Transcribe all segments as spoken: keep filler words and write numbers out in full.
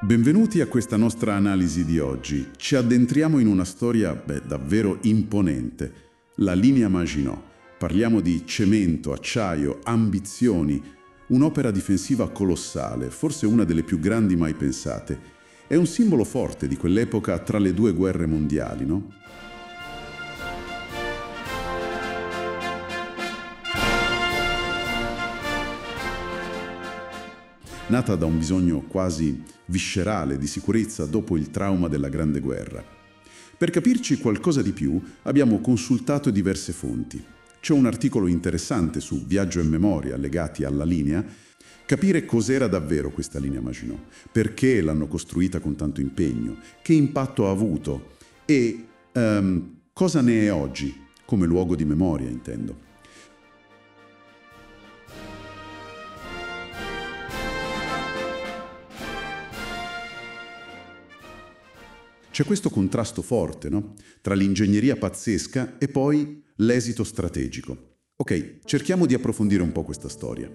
Benvenuti a questa nostra analisi di oggi. Ci addentriamo in una storia, beh, davvero imponente. La linea Maginot. Parliamo di cemento, acciaio, ambizioni. Un'opera difensiva colossale, forse una delle più grandi mai pensate. È un simbolo forte di quell'epoca tra le due guerre mondiali, no? Nata da un bisogno quasi viscerale di sicurezza dopo il trauma della Grande Guerra. Per capirci qualcosa di più, abbiamo consultato diverse fonti. C'è un articolo interessante su Viaggio e Memoria legati alla linea. Capire cos'era davvero questa linea Maginot, perché l'hanno costruita con tanto impegno, che impatto ha avuto e um, cosa ne è oggi, come luogo di memoria intendo. C'è questo contrasto forte, no? Tra l'ingegneria pazzesca e poi l'esito strategico. Ok, cerchiamo di approfondire un po' questa storia.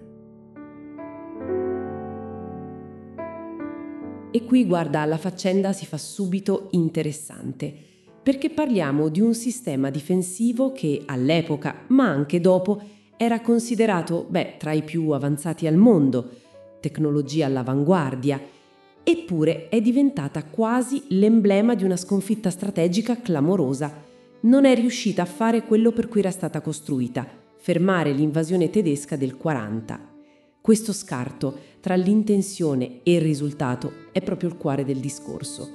E qui, guarda, la faccenda si fa subito interessante, perché parliamo di un sistema difensivo che all'epoca, ma anche dopo, era considerato, beh, tra i più avanzati al mondo, tecnologia all'avanguardia. Eppure è diventata quasi l'emblema di una sconfitta strategica clamorosa. Non è riuscita a fare quello per cui era stata costruita, fermare l'invasione tedesca del quaranta. Questo scarto tra l'intenzione e il risultato è proprio il cuore del discorso.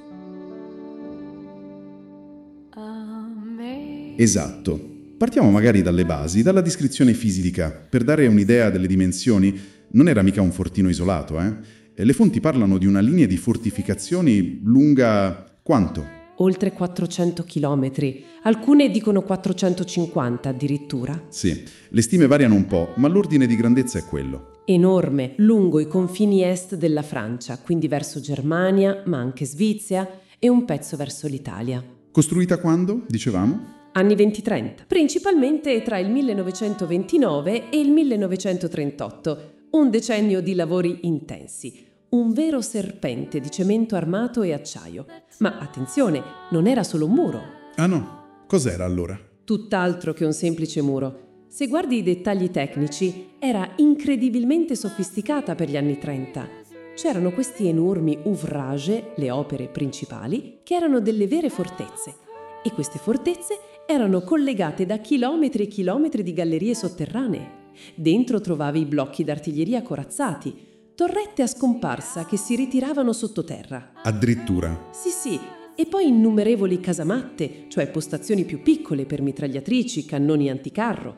Esatto. Partiamo magari dalle basi, dalla descrizione fisica, per dare un'idea delle dimensioni. Non era mica un fortino isolato, eh? Le fonti parlano di una linea di fortificazioni lunga quanto? Oltre quattrocento chilometri, alcune dicono quattrocentocinquanta addirittura. Sì, le stime variano un po', ma l'ordine di grandezza è quello. Enorme, lungo i confini est della Francia, quindi verso Germania, ma anche Svizzera e un pezzo verso l'Italia. Costruita quando, dicevamo? Anni venti trenta, principalmente tra il millenovecentoventinove e il millenovecentotrentotto. Un decennio di lavori intensi, un vero serpente di cemento armato e acciaio. Ma attenzione, non era solo un muro. Ah no, cos'era allora? Tutt'altro che un semplice muro. Se guardi i dettagli tecnici, era incredibilmente sofisticata per gli anni trenta. C'erano questi enormi ouvrage, le opere principali, che erano delle vere fortezze. E queste fortezze erano collegate da chilometri e chilometri di gallerie sotterranee. Dentro trovavi i blocchi d'artiglieria corazzati, torrette a scomparsa che si ritiravano sottoterra. Addirittura? Sì, sì, e poi innumerevoli casamatte, cioè postazioni più piccole per mitragliatrici, cannoni anticarro.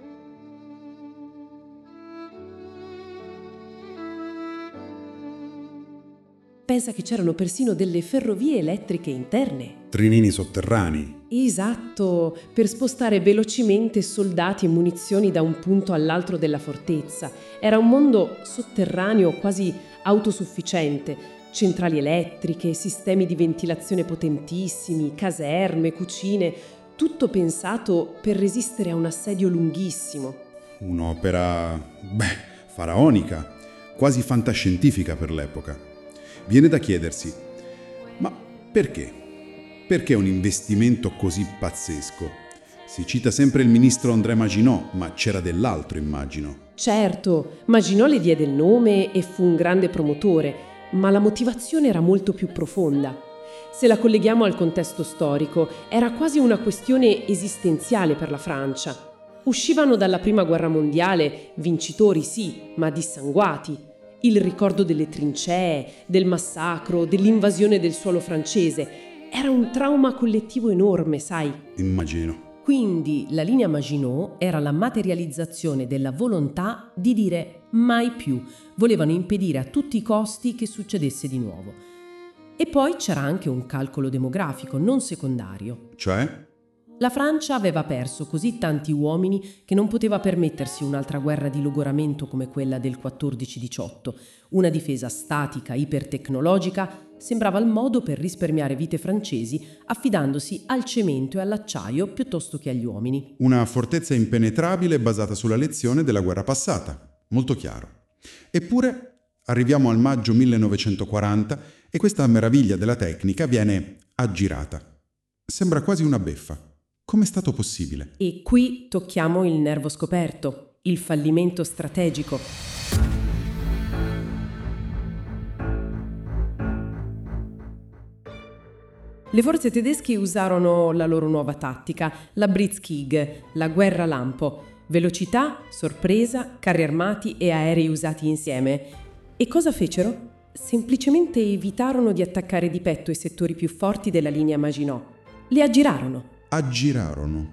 Pensa che c'erano persino delle ferrovie elettriche interne. Trenini sotterranei. Esatto, per spostare velocemente soldati e munizioni da un punto all'altro della fortezza. Era un mondo sotterraneo quasi autosufficiente, centrali elettriche, sistemi di ventilazione potentissimi, caserme, cucine, tutto pensato per resistere a un assedio lunghissimo. Un'opera, beh, faraonica, quasi fantascientifica per l'epoca. Viene da chiedersi, ma perché? Perché un investimento così pazzesco? Si cita sempre il ministro André Maginot, ma c'era dell'altro, immagino. Certo, Maginot le diede il nome e fu un grande promotore, ma la motivazione era molto più profonda. Se la colleghiamo al contesto storico, era quasi una questione esistenziale per la Francia. Uscivano dalla Prima Guerra Mondiale, vincitori sì, ma dissanguati. Il ricordo delle trincee, del massacro, dell'invasione del suolo francese. Era un trauma collettivo enorme, sai? Immagino. Quindi la linea Maginot era la materializzazione della volontà di dire mai più. Volevano impedire a tutti i costi che succedesse di nuovo. E poi c'era anche un calcolo demografico non secondario. Cioè? La Francia aveva perso così tanti uomini che non poteva permettersi un'altra guerra di logoramento come quella del quattordici diciotto. Una difesa statica, ipertecnologica, sembrava il modo per risparmiare vite francesi affidandosi al cemento e all'acciaio piuttosto che agli uomini. Una fortezza impenetrabile basata sulla lezione della guerra passata. Molto chiaro. Eppure arriviamo al maggio millenovecentoquaranta E questa meraviglia della tecnica viene aggirata. Sembra quasi una beffa. Com'è stato possibile? E qui tocchiamo il nervo scoperto, il fallimento strategico. Le forze tedesche usarono la loro nuova tattica, la Blitzkrieg, la guerra lampo. Velocità, sorpresa, carri armati e aerei usati insieme. E cosa fecero? Semplicemente evitarono di attaccare di petto i settori più forti della linea Maginot. Li aggirarono. Aggirarono.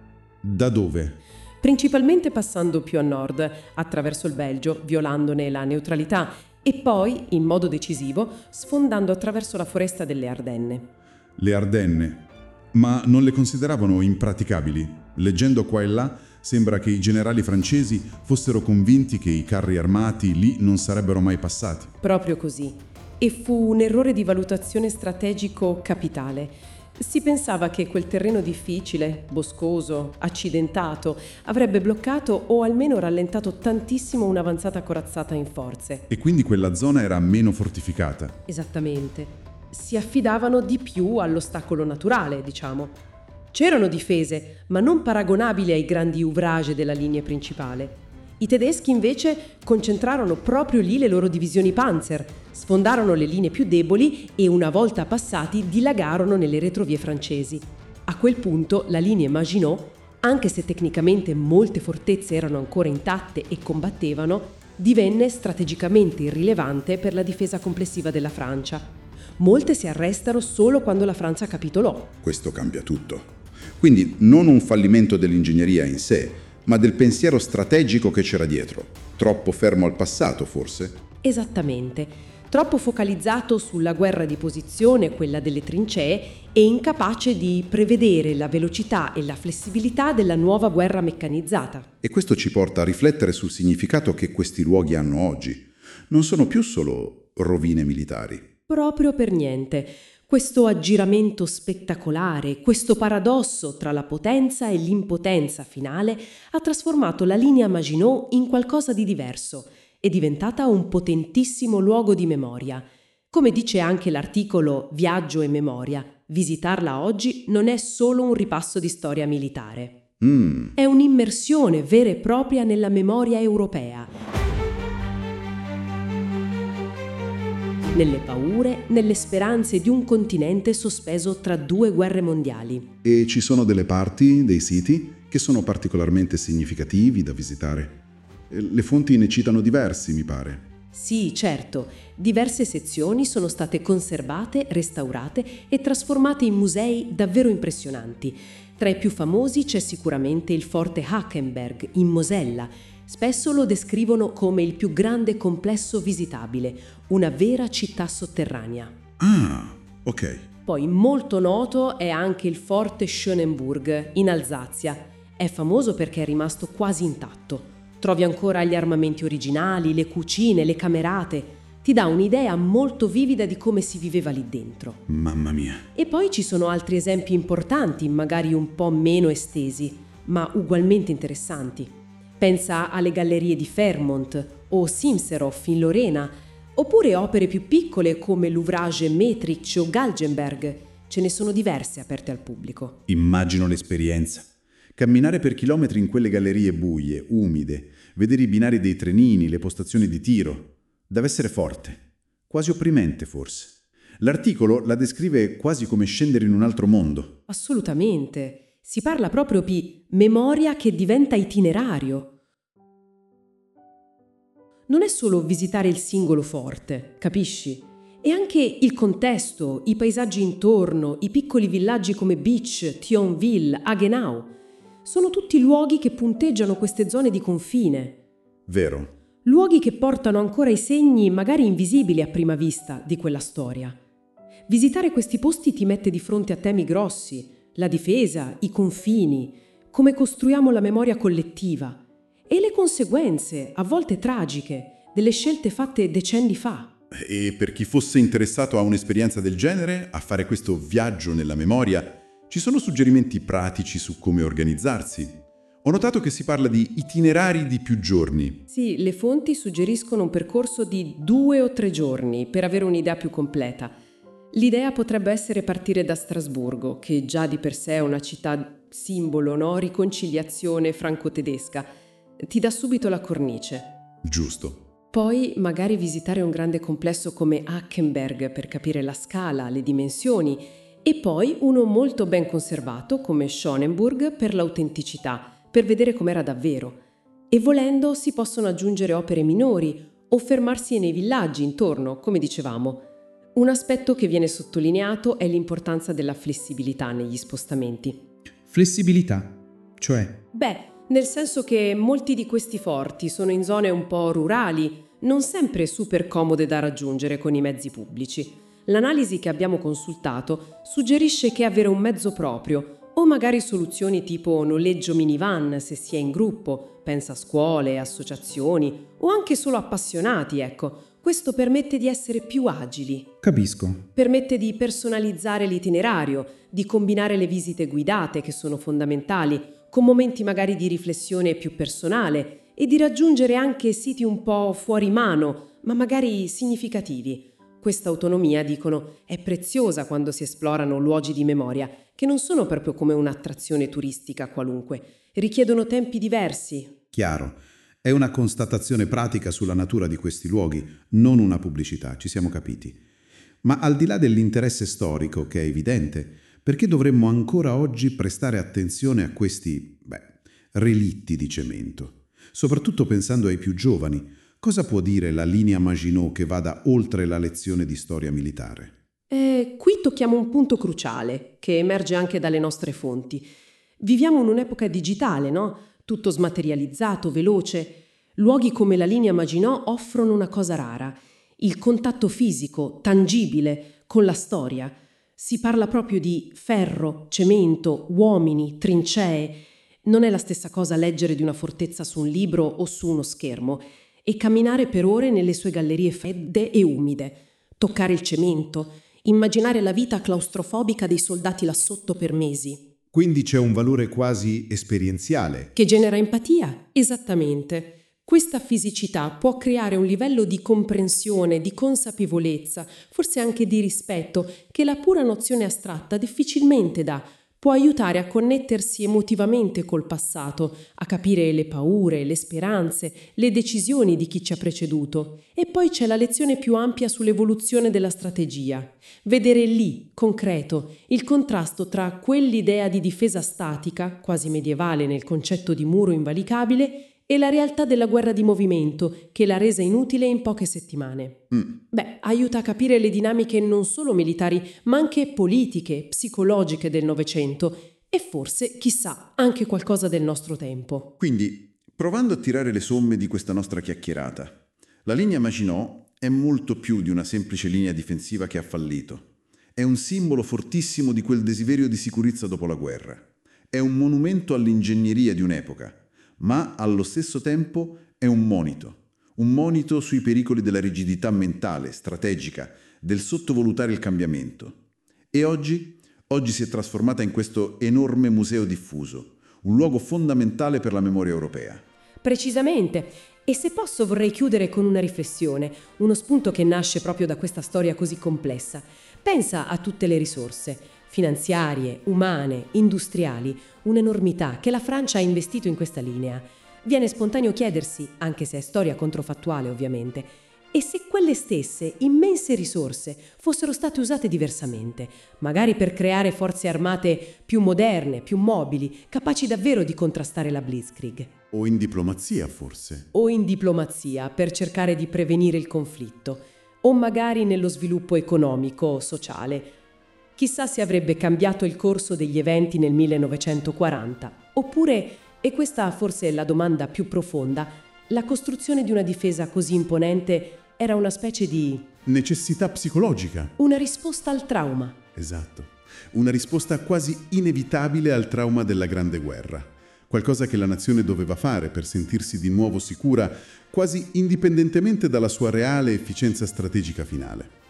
Da dove? Principalmente passando più a nord, attraverso il Belgio, violandone la neutralità, e poi, in modo decisivo, sfondando attraverso la foresta delle Ardenne. Le Ardenne. Ma non le consideravano impraticabili. Leggendo qua e là, sembra che i generali francesi fossero convinti che i carri armati lì non sarebbero mai passati. Proprio così. E fu un errore di valutazione strategico capitale. Si pensava che quel terreno difficile, boscoso, accidentato, avrebbe bloccato o almeno rallentato tantissimo un'avanzata corazzata in forze. E quindi quella zona era meno fortificata. Esattamente. Si affidavano di più all'ostacolo naturale, diciamo. C'erano difese, ma non paragonabili ai grandi ouvrage della linea principale. I tedeschi invece concentrarono proprio lì le loro divisioni Panzer, sfondarono le linee più deboli e una volta passati dilagarono nelle retrovie francesi. A quel punto la linea Maginot, anche se tecnicamente molte fortezze erano ancora intatte e combattevano, divenne strategicamente irrilevante per la difesa complessiva della Francia. Molte si arrestarono solo quando la Francia capitolò. Questo cambia tutto. Quindi non un fallimento dell'ingegneria in sé, ma del pensiero strategico che c'era dietro. Troppo fermo al passato, forse? Esattamente. Troppo focalizzato sulla guerra di posizione, quella delle trincee, e incapace di prevedere la velocità e la flessibilità della nuova guerra meccanizzata. E questo ci porta a riflettere sul significato che questi luoghi hanno oggi. Non sono più solo rovine militari. Proprio per niente. Questo aggiramento spettacolare, questo paradosso tra la potenza e l'impotenza finale ha trasformato la linea Maginot in qualcosa di diverso. È diventata un potentissimo luogo di memoria. Come dice anche l'articolo Viaggio e memoria, visitarla oggi non è solo un ripasso di storia militare. Mm. È un'immersione vera e propria nella memoria europea. Nelle paure, nelle speranze di un continente sospeso tra due guerre mondiali. E ci sono delle parti, dei siti, che sono particolarmente significativi da visitare. Le fonti ne citano diversi, mi pare. Sì, certo. Diverse sezioni sono state conservate, restaurate e trasformate in musei davvero impressionanti. Tra i più famosi c'è sicuramente il forte Hackenberg, in Mosella. Spesso lo descrivono come il più grande complesso visitabile, una vera città sotterranea. Ah, ok. Poi molto noto è anche il forte Schönenburg, in Alsazia. È famoso perché è rimasto quasi intatto. Trovi ancora gli armamenti originali, le cucine, le camerate. Ti dà un'idea molto vivida di come si viveva lì dentro. Mamma mia. E poi ci sono altri esempi importanti, magari un po' meno estesi, ma ugualmente interessanti. Pensa alle gallerie di Fairmont o Simseroff in Lorena, oppure opere più piccole come l'Ouvrage Metrich o Galgenberg. Ce ne sono diverse aperte al pubblico. Immagino l'esperienza. Camminare per chilometri in quelle gallerie buie, umide, vedere i binari dei trenini, le postazioni di tiro. Deve essere forte, quasi opprimente forse. L'articolo la descrive quasi come scendere in un altro mondo. Assolutamente. Si parla proprio di memoria che diventa itinerario. Non è solo visitare il singolo forte, capisci? È anche il contesto, i paesaggi intorno, i piccoli villaggi come Bitsch, Thionville, Hagenau. Sono tutti luoghi che punteggiano queste zone di confine. Vero. Luoghi che portano ancora i segni, magari invisibili a prima vista, di quella storia. Visitare questi posti ti mette di fronte a temi grossi, la difesa, i confini, come costruiamo la memoria collettiva e le conseguenze, a volte tragiche, delle scelte fatte decenni fa. E per chi fosse interessato a un'esperienza del genere, a fare questo viaggio nella memoria, ci sono suggerimenti pratici su come organizzarsi? Ho notato che si parla di itinerari di più giorni. Sì, le fonti suggeriscono un percorso di due o tre giorni per avere un'idea più completa. L'idea potrebbe essere partire da Strasburgo, che già di per sé è una città simbolo, no? Riconciliazione franco-tedesca. Ti dà subito la cornice. Giusto. Poi magari visitare un grande complesso come Hackenberg per capire la scala, le dimensioni, e poi uno molto ben conservato come Schönenburg per l'autenticità, per vedere com'era davvero. E volendo si possono aggiungere opere minori o fermarsi nei villaggi intorno, come dicevamo. Un aspetto che viene sottolineato è l'importanza della flessibilità negli spostamenti. Flessibilità, cioè? Beh, nel senso che molti di questi forti sono in zone un po' rurali, non sempre super comode da raggiungere con i mezzi pubblici. L'analisi che abbiamo consultato suggerisce che avere un mezzo proprio, o magari soluzioni tipo noleggio minivan se si è in gruppo, pensa a scuole, associazioni o anche solo appassionati, ecco. Questo permette di essere più agili. Capisco. Permette di personalizzare l'itinerario, di combinare le visite guidate che sono fondamentali, con momenti magari di riflessione più personale e di raggiungere anche siti un po' fuori mano, ma magari significativi. Questa autonomia, dicono, è preziosa quando si esplorano luoghi di memoria, che non sono proprio come un'attrazione turistica qualunque, richiedono tempi diversi. Chiaro. È una constatazione pratica sulla natura di questi luoghi, non una pubblicità, ci siamo capiti. Ma al di là dell'interesse storico, che è evidente, perché dovremmo ancora oggi prestare attenzione a questi, beh, relitti di cemento? Soprattutto pensando ai più giovani, cosa può dire la linea Maginot che vada oltre la lezione di storia militare? Eh, qui tocchiamo un punto cruciale, che emerge anche dalle nostre fonti. Viviamo in un'epoca digitale, no? Tutto smaterializzato, veloce. Luoghi come la linea Maginot offrono una cosa rara, il contatto fisico, tangibile, con la storia. Si parla proprio di ferro, cemento, uomini, trincee. Non è la stessa cosa leggere di una fortezza su un libro o su uno schermo e camminare per ore nelle sue gallerie fredde e umide, toccare il cemento, immaginare la vita claustrofobica dei soldati là sotto per mesi. Quindi c'è un valore quasi esperienziale. Che genera empatia? Esattamente. Questa fisicità può creare un livello di comprensione, di consapevolezza, forse anche di rispetto, che la pura nozione astratta difficilmente dà. Può aiutare a connettersi emotivamente col passato, a capire le paure, le speranze, le decisioni di chi ci ha preceduto. E poi c'è la lezione più ampia sull'evoluzione della strategia. Vedere lì, concreto, il contrasto tra quell'idea di difesa statica, quasi medievale nel concetto di muro invalicabile, e la realtà della guerra di movimento, che l'ha resa inutile in poche settimane. Mm. Beh, aiuta a capire le dinamiche non solo militari, ma anche politiche, psicologiche del Novecento e forse, chissà, anche qualcosa del nostro tempo. Quindi, provando a tirare le somme di questa nostra chiacchierata, la linea Maginot è molto più di una semplice linea difensiva che ha fallito. È un simbolo fortissimo di quel desiderio di sicurezza dopo la guerra. È un monumento all'ingegneria di un'epoca, ma allo stesso tempo è un monito. Un monito sui pericoli della rigidità mentale, strategica, del sottovalutare il cambiamento. E oggi? Oggi si è trasformata in questo enorme museo diffuso, un luogo fondamentale per la memoria europea. Precisamente. E se posso vorrei chiudere con una riflessione, uno spunto che nasce proprio da questa storia così complessa. Pensa a tutte le risorse, finanziarie, umane, industriali, un'enormità che la Francia ha investito in questa linea. Viene spontaneo chiedersi, anche se è storia controfattuale ovviamente, e se quelle stesse immense risorse fossero state usate diversamente, magari per creare forze armate più moderne, più mobili, capaci davvero di contrastare la Blitzkrieg. O in diplomazia, forse. O in diplomazia, per cercare di prevenire il conflitto, o magari nello sviluppo economico o sociale. Chissà se avrebbe cambiato il corso degli eventi nel millenovecentoquaranta, oppure, e questa forse è la domanda più profonda, la costruzione di una difesa così imponente era una specie di... necessità psicologica. una risposta al trauma. Esatto. Una risposta quasi inevitabile al trauma della Grande Guerra. Qualcosa che la nazione doveva fare per sentirsi di nuovo sicura, quasi indipendentemente dalla sua reale efficienza strategica finale.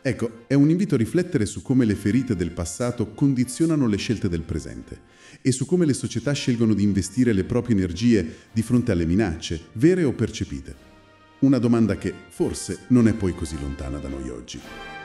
Ecco, è un invito a riflettere su come le ferite del passato condizionano le scelte del presente e su come le società scelgono di investire le proprie energie di fronte alle minacce, vere o percepite. Una domanda che forse non è poi così lontana da noi oggi.